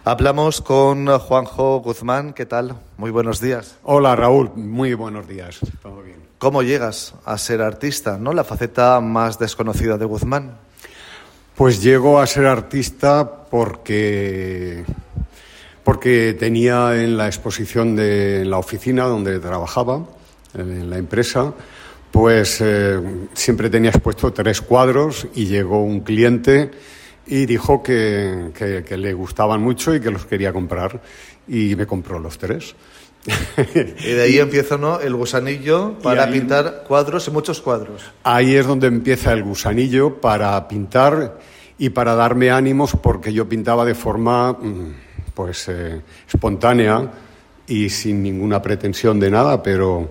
Hablamos con Juanjo Guzmán. ¿Qué tal? Muy buenos días. Hola, Raúl. Muy buenos días. Todo bien. ¿Cómo llegas a ser artista, no? La faceta más desconocida de Guzmán. Pues llego a ser artista porque tenía en la exposición de la oficina donde trabajaba, en la empresa, pues siempre tenía expuesto 3 cuadros y llegó un cliente y dijo que le gustaban mucho y que los quería comprar y me compró los 3. Y de ahí empieza, ¿no?, el gusanillo para pintar cuadros y muchos cuadros. Ahí es donde empieza el gusanillo para pintar y para darme ánimos, porque yo pintaba de forma espontánea y sin ninguna pretensión de nada, pero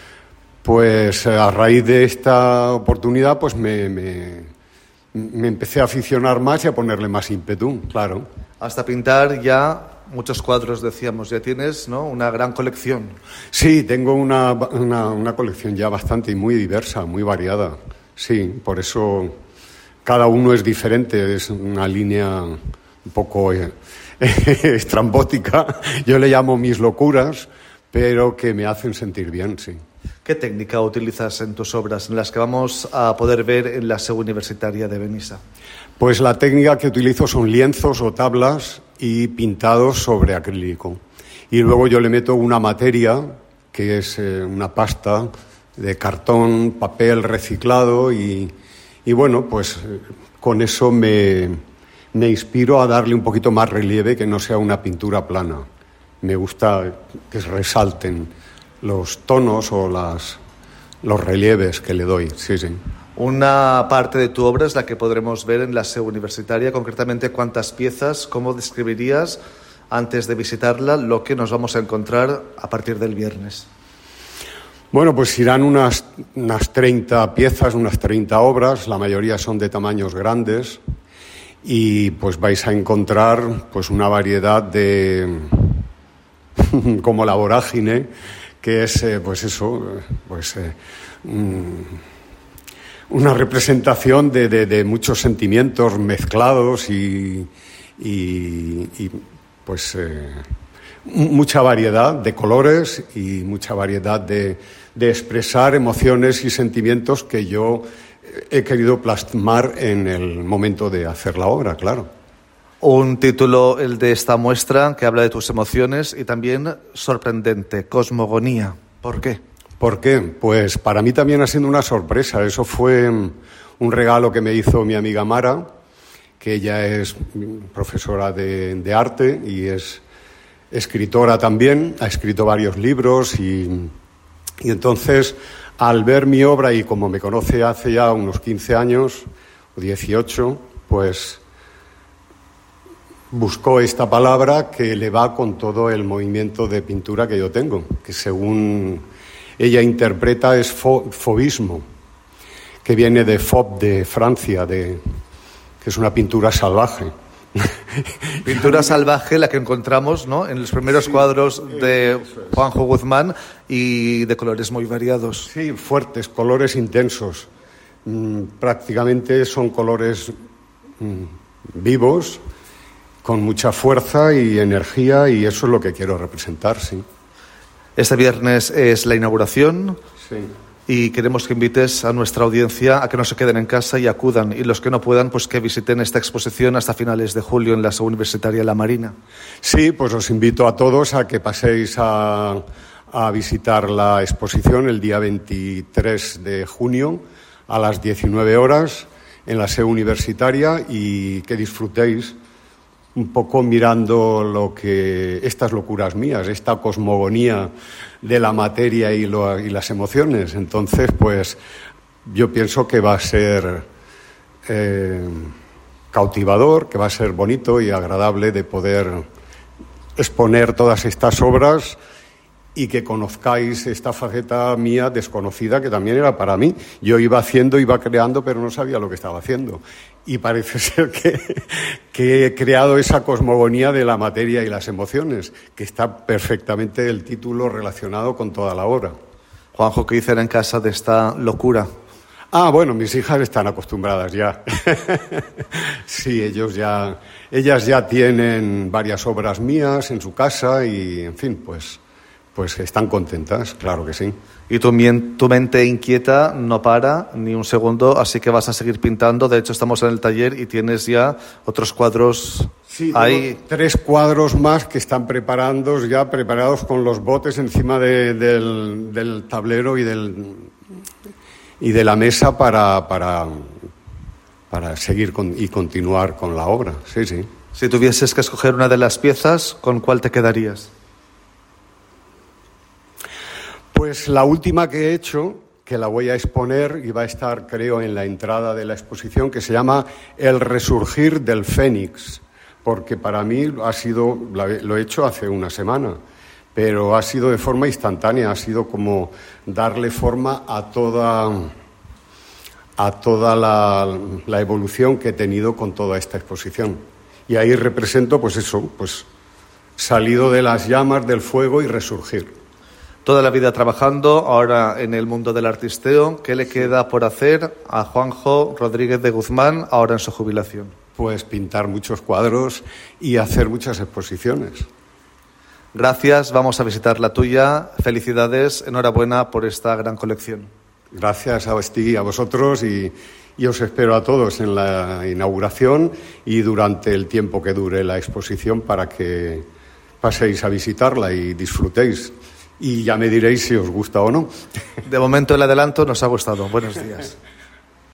pues a raíz de esta oportunidad pues me empecé a aficionar más y a ponerle más ímpetu, claro. Hasta pintar ya muchos cuadros, decíamos, ya tienes, ¿no?, una gran colección. Sí, tengo una colección ya bastante y muy diversa, muy variada. Sí, por eso cada uno es diferente, es una línea un poco estrambótica. Yo le llamo mis locuras, pero que me hacen sentir bien, sí. ¿Qué técnica utilizas en tus obras, en las que vamos a poder ver en la Seu Universitaria de Benissa? Pues la técnica que utilizo son lienzos o tablas y pintados sobre acrílico. Y luego yo le meto una materia, que es una pasta de cartón, papel reciclado y bueno, pues con eso me inspiro a darle un poquito más relieve, que no sea una pintura plana. Me gusta que resalten los tonos o los relieves que le doy, sí. Una parte de tu obra es la que podremos ver en la Seu Universitaria. Concretamente, ¿cuántas piezas? ¿Cómo describirías, antes de visitarla, lo que nos vamos a encontrar a partir del viernes? Bueno, pues irán unas 30 piezas, unas 30 obras. La mayoría son de tamaños grandes y pues vais a encontrar pues una variedad de como la vorágine, que es una representación de muchos sentimientos mezclados y mucha variedad de colores y mucha variedad de expresar emociones y sentimientos que yo he querido plasmar en el momento de hacer la obra, claro. Un título, el de esta muestra, que habla de tus emociones y también sorprendente, Cosmogonía. ¿Por qué? ¿Por qué? Pues para mí también ha sido una sorpresa. Eso fue un regalo que me hizo mi amiga Mara, que ella es profesora de arte y es escritora también. Ha escrito varios libros y entonces, al ver mi obra, y como me conoce hace ya unos 15 años o 18, pues buscó esta palabra que le va con todo el movimiento de pintura que yo tengo, que según ella interpreta es fauvismo, que viene de fauve, de Francia, que es una pintura salvaje. Pintura salvaje, la que encontramos, ¿no?, en los primeros cuadros de Juanjo Guzmán, y de colores muy variados. Sí, fuertes, colores intensos. Prácticamente son colores vivos, con mucha fuerza y energía, y eso es lo que quiero representar, sí. Este viernes es la inauguración. Sí. Y queremos que invites a nuestra audiencia a que no se queden en casa y acudan. Y los que no puedan, pues que visiten esta exposición hasta finales de julio en la Seu Universitaria La Marina. Sí, pues os invito a todos a que paséis a visitar la exposición el día 23 de junio a las 19 horas en la Seu Universitaria, y que disfrutéis un poco mirando estas locuras mías, esta cosmogonía de la materia y las emociones. Entonces, pues yo pienso que va a ser cautivador, que va a ser bonito y agradable de poder exponer todas estas obras y que conozcáis esta faceta mía desconocida, que también era para mí. Yo iba haciendo, iba creando, pero no sabía lo que estaba haciendo. Y parece ser que he creado esa cosmogonía de la materia y las emociones, que está perfectamente el título relacionado con toda la obra. Juanjo, ¿qué dicen en casa de esta locura? Ah, bueno, mis hijas están acostumbradas ya. Sí, ellas ya tienen varias obras mías en su casa y, en fin, pues están contentas, claro que sí. Y tu mente inquieta no para ni un segundo, así que vas a seguir pintando. De hecho, estamos en el taller y tienes ya otros cuadros. Sí, ahí. 3 cuadros más que están preparados con los botes encima del tablero y de la mesa para seguir y continuar con la obra. Sí, sí. Si tuvieses que escoger una de las piezas, ¿con cuál te quedarías? Pues la última que he hecho, que la voy a exponer y va a estar, creo, en la entrada de la exposición, que se llama El resurgir del Fénix, porque para mí lo he hecho hace una semana, pero ha sido de forma instantánea, ha sido como darle forma a toda la evolución que he tenido con toda esta exposición. Y ahí represento, pues eso, pues salido de las llamas del fuego y resurgir. Toda la vida trabajando, ahora en el mundo del artisteo. ¿Qué le queda por hacer a Juanjo Rodríguez de Guzmán ahora en su jubilación? Pues pintar muchos cuadros y hacer muchas exposiciones. Gracias, vamos a visitar la tuya. Felicidades, enhorabuena por esta gran colección. Gracias a ti y a vosotros y os espero a todos en la inauguración y durante el tiempo que dure la exposición para que paséis a visitarla y disfrutéis. Y ya me diréis si os gusta o no. De momento el adelanto nos ha gustado. Buenos días.